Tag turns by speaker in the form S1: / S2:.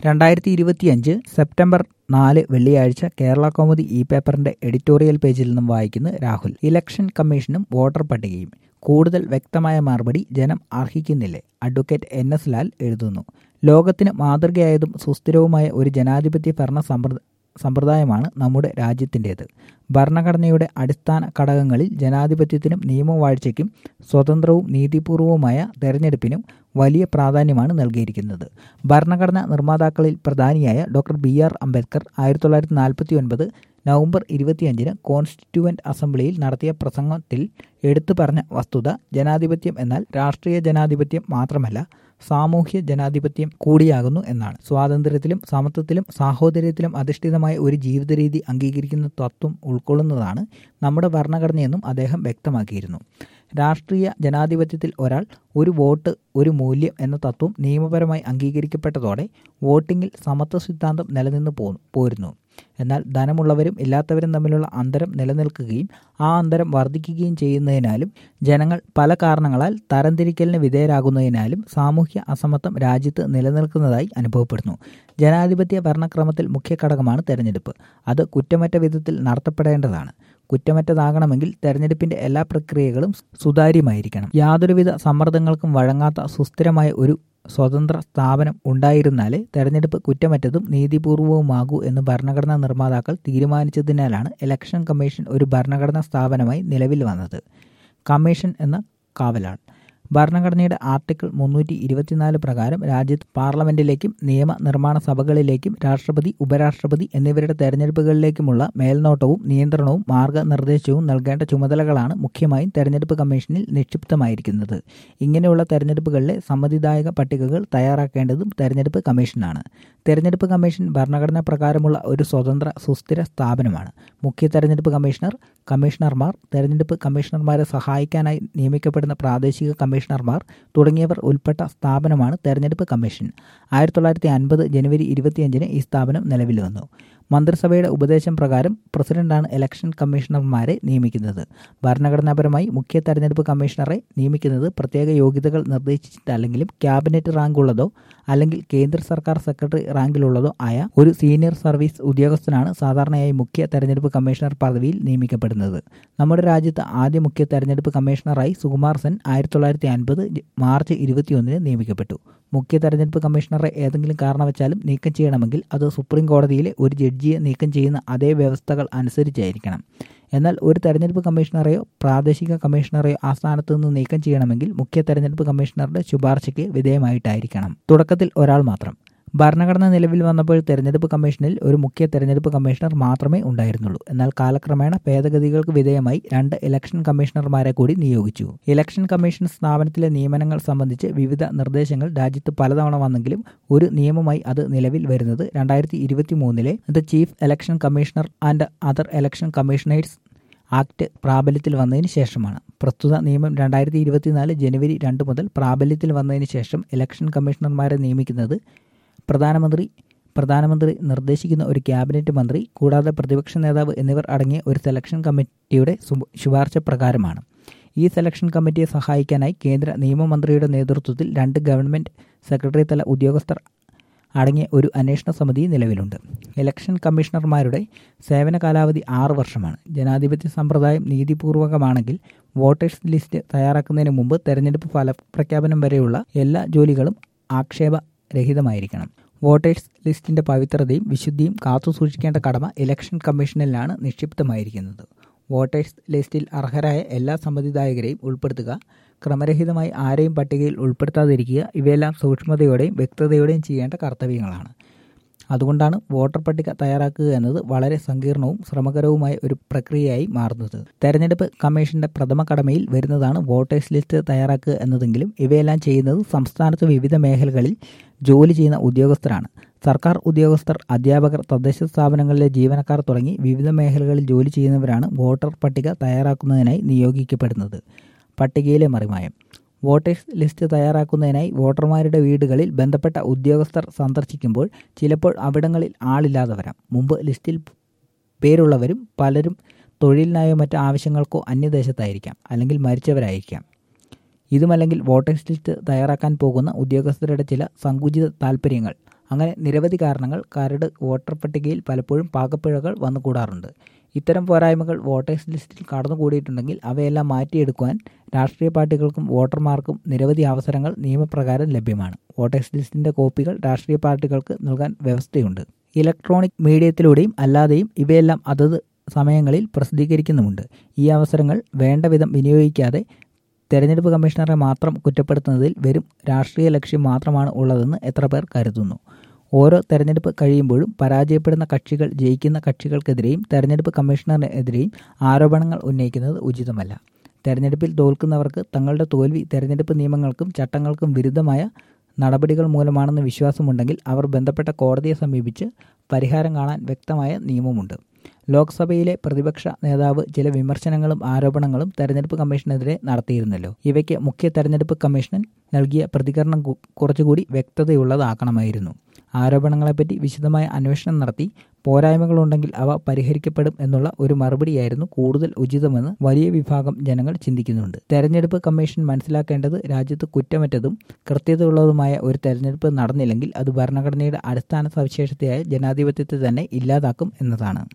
S1: 2025 September 4 വെള്ളിയാഴ്ച കേരള കൗമുദി ഈ പേപ്പറിന്റെ എഡിറ്റോറിയൽ പേജിൽ നിന്നും വായിക്കുന്നു രാഹുൽ. ഇലക്ഷൻ കമ്മീഷനും വോട്ടർ പട്ടികയും കൂടുതൽ വ്യക്തമായ മറുപടി ജനം അർഹിക്കുന്നില്ലേ? അഡ്വക്കേറ്റ് NS ലാൽ എഴുതുന്നു. ലോകത്തിന് മാതൃകയായതും സുസ്ഥിരവുമായ ഒരു ജനാധിപത്യ ഭരണ സമ്പ്രദായമാണ് നമ്മുടെ രാജ്യത്തിൻ്റേത്. ഭരണഘടനയുടെ അടിസ്ഥാന ഘടകങ്ങളിൽ ജനാധിപത്യത്തിനും നിയമവാഴ്ചയ്ക്കും സ്വതന്ത്രവും നീതിപൂർവവുമായ തെരഞ്ഞെടുപ്പിനും വലിയ പ്രാധാന്യമാണ് നൽകിയിരിക്കുന്നത്. ഭരണഘടനാ നിർമ്മാതാക്കളിൽ പ്രധാനിയായ doctor BR Ambedkar 1949 November 25 constituent അസംബ്ലിയിൽ നടത്തിയ പ്രസംഗത്തിൽ എടുത്തു പറഞ്ഞ വസ്തുത ജനാധിപത്യം എന്നാൽ രാഷ്ട്രീയ ജനാധിപത്യം മാത്രമല്ല, സാമൂഹ്യ ജനാധിപത്യം കൂടിയാകുന്നു എന്നാണ്. സ്വാതന്ത്ര്യത്തിലും സമത്വത്തിലും സാഹോദര്യത്തിലും അധിഷ്ഠിതമായ ഒരു ജീവിത രീതി അംഗീകരിക്കുന്ന തത്വം ഉൾക്കൊള്ളുന്നതാണ് നമ്മുടെ ഭരണഘടനയെന്നും അദ്ദേഹം വ്യക്തമാക്കിയിരുന്നു. രാഷ്ട്രീയ ജനാധിപത്യത്തിൽ ഒരാൾ ഒരു വോട്ട് ഒരു മൂല്യം എന്ന തത്വം നിയമപരമായി അംഗീകരിക്കപ്പെട്ടതോടെ വോട്ടിങ്ങിൽ സമത്വ സിദ്ധാന്തം നിലനിന്ന് പോരുന്നു. എന്നാൽ ധനമുള്ളവരും ഇല്ലാത്തവരും തമ്മിലുള്ള അന്തരം നിലനിൽക്കുകയും ആ അന്തരം വർദ്ധിക്കുകയും ചെയ്യുന്നതിനാലും ജനങ്ങൾ പല കാരണങ്ങളാൽ തരംതിരിക്കലിന് വിധേയരാകുന്നതിനാലും സാമൂഹ്യ അസമത്വം രാജ്യത്ത് നിലനിൽക്കുന്നതായി അനുഭവപ്പെടുന്നു. ജനാധിപത്യ ഭരണക്രമത്തിൽ മുഖ്യ ഘടകമാണ് തെരഞ്ഞെടുപ്പ്. അത് കുറ്റമറ്റ വിധത്തിൽ നടത്തപ്പെടേണ്ടതാണ്. കുറ്റമറ്റതാകണമെങ്കിൽ തെരഞ്ഞെടുപ്പിന്റെ എല്ലാ പ്രക്രിയകളും സുതാര്യമായിരിക്കണം. യാതൊരുവിധ സമ്മർദ്ദങ്ങൾക്കും വഴങ്ങാത്ത സുസ്ഥിരമായ ഒരു സ്വതന്ത്ര സ്ഥാപനം ഉണ്ടായിരുന്നാലേ തെരഞ്ഞെടുപ്പ് കുറ്റമറ്റതും നീതിപൂർവവുമാകൂ എന്ന് ഭരണഘടനാ നിർമ്മാതാക്കൾ തീരുമാനിച്ചതിനാലാണ് ഇലക്ഷൻ കമ്മീഷൻ ഒരു ഭരണഘടനാ സ്ഥാപനമായി നിലവിൽ വന്നത്. കമ്മീഷൻ എന്ന കാവലാൾ. ഭരണഘടനയുടെ ആർട്ടിക്കിൾ 324 പ്രകാരം രാജ്യത്ത് പാർലമെന്റിലേക്കും നിയമ നിർമ്മാണ സഭകളിലേക്കും രാഷ്ട്രപതി, ഉപരാഷ്ട്രപതി എന്നിവരുടെ തെരഞ്ഞെടുപ്പുകളിലേക്കുമുള്ള മേൽനോട്ടവും നിയന്ത്രണവും മാർഗനിർദ്ദേശവും നൽകേണ്ട ചുമതലകളാണ് മുഖ്യമായും തെരഞ്ഞെടുപ്പ് കമ്മീഷനിൽ നിക്ഷിപ്തമായിരിക്കുന്നത്. ഇങ്ങനെയുള്ള തെരഞ്ഞെടുപ്പുകളിലെ സമ്മതിദായക പട്ടികകൾ തയ്യാറാക്കേണ്ടതും തെരഞ്ഞെടുപ്പ് കമ്മീഷനാണ്. തെരഞ്ഞെടുപ്പ് കമ്മീഷൻ ഭരണഘടനാ പ്രകാരമുള്ള ഒരു സ്വതന്ത്ര സുസ്ഥിര സ്ഥാപനമാണ്. മുഖ്യ തെരഞ്ഞെടുപ്പ് കമ്മീഷണർ, കമ്മീഷണർമാർ, തെരഞ്ഞെടുപ്പ് കമ്മീഷണർമാരെ സഹായിക്കാനായി നിയമിക്കപ്പെടുന്ന പ്രാദേശിക കമ്മീഷണർമാർ തുടങ്ങിയവർ ഉൾപ്പെട്ട സ്ഥാപനമാണ് തെരഞ്ഞെടുപ്പ് കമ്മീഷൻ. 1950 ജനുവരി 25 ഈ സ്ഥാപനം നിലവിൽ വന്നു. മന്ത്രിസഭയുടെ ഉപദേശം പ്രകാരം പ്രസിഡന്റാണ് ഇലക്ഷൻ കമ്മീഷണർമാരെ നിയമിക്കുന്നത്. ഭരണഘടനാപരമായി മുഖ്യ തെരഞ്ഞെടുപ്പ് കമ്മീഷണറെ നിയമിക്കുന്നത് പ്രത്യേക യോഗ്യതകൾ നിർദ്ദേശിച്ചിട്ടല്ലെങ്കിലും ക്യാബിനറ്റ് റാങ്ക് ഉള്ളതോ അല്ലെങ്കിൽ കേന്ദ്ര സർക്കാർ സെക്രട്ടറി റാങ്കിലുള്ളതോ ആയ ഒരു സീനിയർ സർവീസ് ഉദ്യോഗസ്ഥനാണ് സാധാരണയായി മുഖ്യ തെരഞ്ഞെടുപ്പ് കമ്മീഷണർ പദവിയിൽ നിയമിക്കപ്പെടുന്നത്. നമ്മുടെ രാജ്യത്ത് ആദ്യ മുഖ്യ തെരഞ്ഞെടുപ്പ് കമ്മീഷണറായി സുകുമാർ സെൻ 1950 മാർച്ച് 21 നിയമിക്കപ്പെട്ടു. മുഖ്യ തെരഞ്ഞെടുപ്പ് കമ്മീഷണറെ ഏതെങ്കിലും കാരണവശാലും നീക്കം ചെയ്യണമെങ്കിൽ അത് സുപ്രീം കോടതിയിലെ ഒരു ജഡ്ജിയെ നീക്കം ചെയ്യുന്ന അതേ വ്യവസ്ഥകൾ അനുസരിച്ചായിരിക്കണം. എന്നാൽ ഒരു തെരഞ്ഞെടുപ്പ് കമ്മീഷണറെയോ പ്രാദേശിക കമ്മീഷണറെയോ ആ സ്ഥാനത്ത് നിന്ന് നീക്കം ചെയ്യണമെങ്കിൽ മുഖ്യ തെരഞ്ഞെടുപ്പ് കമ്മീഷണറുടെ ശുപാർശയ്ക്ക് വിധേയമായിട്ടായിരിക്കണം. തുടക്കത്തിൽ ഒരാൾ മാത്രം. ഭരണഘടന നിലവിൽ വന്നപ്പോൾ തെരഞ്ഞെടുപ്പ് കമ്മീഷനിൽ ഒരു മുഖ്യ തെരഞ്ഞെടുപ്പ് കമ്മീഷണർ മാത്രമേ ഉണ്ടായിരുന്നുള്ളൂ. എന്നാൽ കാലക്രമേണ ഭേദഗതികൾക്ക് വിധേയമായി 2 ഇലക്ഷൻ കമ്മീഷണർമാരെ കൂടി നിയോഗിച്ചു. ഇലക്ഷൻ കമ്മീഷൻ സ്ഥാപനത്തിലെ നിയമനങ്ങൾ സംബന്ധിച്ച് വിവിധ നിർദ്ദേശങ്ങൾ രാജ്യത്ത് പലതവണ വന്നെങ്കിലും ഒരു നിയമമായി അത് നിലവിൽ വരുന്നത് 2023 the chief election commissioner and other election commissioners act പ്രാബല്യത്തിൽ വന്നതിന് ശേഷമാണ്. പ്രസ്തുത നിയമം 2024 ജനുവരി 2 മുതൽ പ്രാബല്യത്തിൽ വന്നതിന് ശേഷം ഇലക്ഷൻ കമ്മീഷണർമാരെ നിയമിക്കുന്നത് പ്രധാനമന്ത്രി നിർദ്ദേശിക്കുന്ന ഒരു ക്യാബിനറ്റ് മന്ത്രി കൂടാതെ പ്രതിപക്ഷ നേതാവ് എന്നിവർ അടങ്ങിയ ഒരു സെലക്ഷൻ കമ്മിറ്റിയുടെ ശുപാർശ പ്രകാരമാണ്. ഈ സെലക്ഷൻ കമ്മിറ്റിയെ സഹായിക്കാനായി കേന്ദ്ര നിയമമന്ത്രിയുടെ നേതൃത്വത്തിൽ 2 ഗവൺമെന്റ് സെക്രട്ടറി തല ഉദ്യോഗസ്ഥർ അടങ്ങിയ ഒരു അന്വേഷണ സമിതി നിലവിലുണ്ട്. ഇലക്ഷൻ കമ്മീഷണർമാരുടെ സേവന കാലാവധി 6 വർഷമാണ്. ജനാധിപത്യ സമ്പ്രദായം നീതിപൂർവകമാണെങ്കിൽ വോട്ടേഴ്സ് ലിസ്റ്റ് തയ്യാറാക്കുന്നതിന് മുമ്പ് തെരഞ്ഞെടുപ്പ് ഫലപ്രഖ്യാപനം വരെയുള്ള എല്ലാ ജോലികളും ആക്ഷേപരഹിതമായിരിക്കണം. വോട്ടേഴ്സ് ലിസ്റ്റിന്റെ പവിത്രതയും വിശുദ്ധിയും കാത്തുസൂക്ഷിക്കേണ്ട കടമ ഇലക്ഷൻ കമ്മീഷനിലാണ് നിക്ഷിപ്തമായിരിക്കുന്നത്. വോട്ടേഴ്സ് ലിസ്റ്റിൽ അർഹരായ എല്ലാ സമ്മതിദായകരെയും ഉൾപ്പെടുത്തുക, ക്രമരഹിതമായി ആരെയും പട്ടികയിൽ ഉൾപ്പെടുത്താതിരിക്കുക, ഇവയെല്ലാം സൂക്ഷ്മതയോടെയും വ്യക്തതയോടെയും ചെയ്യേണ്ട കർത്തവ്യങ്ങളാണ്. അതുകൊണ്ടാണ് വോട്ടർ പട്ടിക തയ്യാറാക്കുക എന്നത് വളരെ സങ്കീർണവും ശ്രമകരവുമായ ഒരു പ്രക്രിയയായി മാറുന്നത്. തെരഞ്ഞെടുപ്പ് കമ്മീഷന്റെ പ്രഥമ കടമയിൽ വരുന്നതാണ് വോട്ടേഴ്സ് ലിസ്റ്റ് തയ്യാറാക്കുക എന്നതെങ്കിലും ഇവയെല്ലാം ചെയ്യുന്നത് സംസ്ഥാനത്ത് വിവിധ മേഖലകളിൽ ജോലി ചെയ്യുന്ന ഉദ്യോഗസ്ഥരാണ്. സർക്കാർ ഉദ്യോഗസ്ഥർ, അധ്യാപകർ, തദ്ദേശ സ്ഥാപനങ്ങളിലെ ജീവനക്കാർ തുടങ്ങി വിവിധ മേഖലകളിൽ ജോലി ചെയ്യുന്നവരാണ് വോട്ടർ പട്ടിക തയ്യാറാക്കുന്നതിനായി നിയോഗിക്കപ്പെടുന്നത്. പട്ടികയിലെ മറിമായം. വോട്ടേഴ്സ് ലിസ്റ്റ് തയ്യാറാക്കുന്നതിനായി വോട്ടർമാരുടെ വീടുകളിൽ ബന്ധപ്പെട്ട ഉദ്യോഗസ്ഥർ സന്ദർശിക്കുമ്പോൾ ചിലപ്പോൾ അവിടങ്ങളിൽ ആളില്ലാതെ വരാം. മുമ്പ് ലിസ്റ്റിൽ പേരുള്ളവരും പലരും തൊഴിലിനായോ മറ്റ് ആവശ്യങ്ങൾക്കോ അന്യദേശത്തായിരിക്കാം, അല്ലെങ്കിൽ മരിച്ചവരായിരിക്കാം. ഇതുമല്ലെങ്കിൽ വോട്ടേഴ്സ് ലിസ്റ്റ് തയ്യാറാക്കാൻ പോകുന്ന ഉദ്യോഗസ്ഥരുടെ ചില സങ്കുചിത താൽപ്പര്യങ്ങൾ അങ്ങനെ നിരവധി കാരണങ്ങൾ കരട് വോട്ടർ പട്ടികയിൽ പലപ്പോഴും പാകപ്പിഴകൾ വന്നുകൂടാറുണ്ട്. ഇത്തരം പോരായ്മകൾ വോട്ടേഴ്സ് ലിസ്റ്റിൽ കടന്നുകൂടിയിട്ടുണ്ടെങ്കിൽ അവയെല്ലാം മാറ്റിയെടുക്കുവാൻ രാഷ്ട്രീയ പാർട്ടികൾക്കും വോട്ടർമാർക്കും നിരവധി അവസരങ്ങൾ നിയമപ്രകാരം ലഭ്യമാണ്. വോട്ടേഴ്സ് ലിസ്റ്റിൻ്റെ കോപ്പികൾ രാഷ്ട്രീയ പാർട്ടികൾക്ക് നൽകാൻ വ്യവസ്ഥയുണ്ട്. ഇലക്ട്രോണിക് മീഡിയത്തിലൂടെയും അല്ലാതെയും ഇവയെല്ലാം അതത് സമയങ്ങളിൽ പ്രസിദ്ധീകരിക്കുന്നുമുണ്ട്. ഈ അവസരങ്ങൾ വേണ്ട വിധം വിനിയോഗിക്കാതെ തെരഞ്ഞെടുപ്പ് കമ്മീഷണറെ മാത്രം കുറ്റപ്പെടുത്തുന്നതിൽ വെറും രാഷ്ട്രീയ ലക്ഷ്യം മാത്രമാണ് ഉള്ളതെന്ന് എത്ര പേർ കരുതുന്നു. ഓരോ തെരഞ്ഞെടുപ്പ് കഴിയുമ്പോഴും പരാജയപ്പെടുന്ന കക്ഷികൾ ജയിക്കുന്ന കക്ഷികൾക്കെതിരെയും തെരഞ്ഞെടുപ്പ് കമ്മീഷണറിനെതിരെയും ആരോപണങ്ങൾ ഉന്നയിക്കുന്നത് ഉചിതമല്ല. തെരഞ്ഞെടുപ്പിൽ തോൽക്കുന്നവർക്ക് തങ്ങളുടെ തോൽവി തെരഞ്ഞെടുപ്പ് നിയമങ്ങൾക്കും ചട്ടങ്ങൾക്കും വിരുദ്ധമായ നടപടികൾ മൂലമാണെന്ന് വിശ്വാസമുണ്ടെങ്കിൽ അവർ ബന്ധപ്പെട്ട കോടതിയെ സമീപിച്ച് പരിഹാരം കാണാൻ വ്യക്തമായ നിയമമുണ്ട്. ലോക്സഭയിലെ പ്രതിപക്ഷ നേതാവ് ചില വിമർശനങ്ങളും ആരോപണങ്ങളും തെരഞ്ഞെടുപ്പ് കമ്മീഷനെതിരെ നടത്തിയിരുന്നല്ലോ. ഇവയ്ക്ക് മുഖ്യ തെരഞ്ഞെടുപ്പ് കമ്മീഷൻ നൽകിയ പ്രതികരണം കുറച്ചുകൂടി വ്യക്തതയുള്ളതാക്കണമായിരുന്നു. ആരോപണങ്ങളെപ്പറ്റി വിശദമായ അന്വേഷണം നടത്തി പോരായ്മകളുണ്ടെങ്കിൽ അവ പരിഹരിക്കപ്പെടും എന്നുള്ള ഒരു മറുപടിയായിരുന്നു കൂടുതൽ ഉചിതമെന്ന് വലിയ വിഭാഗം ജനങ്ങൾ ചിന്തിക്കുന്നുണ്ട്. തെരഞ്ഞെടുപ്പ് കമ്മീഷൻ മനസ്സിലാക്കേണ്ടത് രാജ്യത്ത് കുറ്റമറ്റതും കൃത്യതയുള്ളതുമായ ഒരു തെരഞ്ഞെടുപ്പ് നടന്നില്ലെങ്കിൽ അത് ഭരണഘടനയുടെ അടിസ്ഥാന സവിശേഷതയായ ജനാധിപത്യത്തെ തന്നെ ഇല്ലാതാക്കും എന്നതാണ്.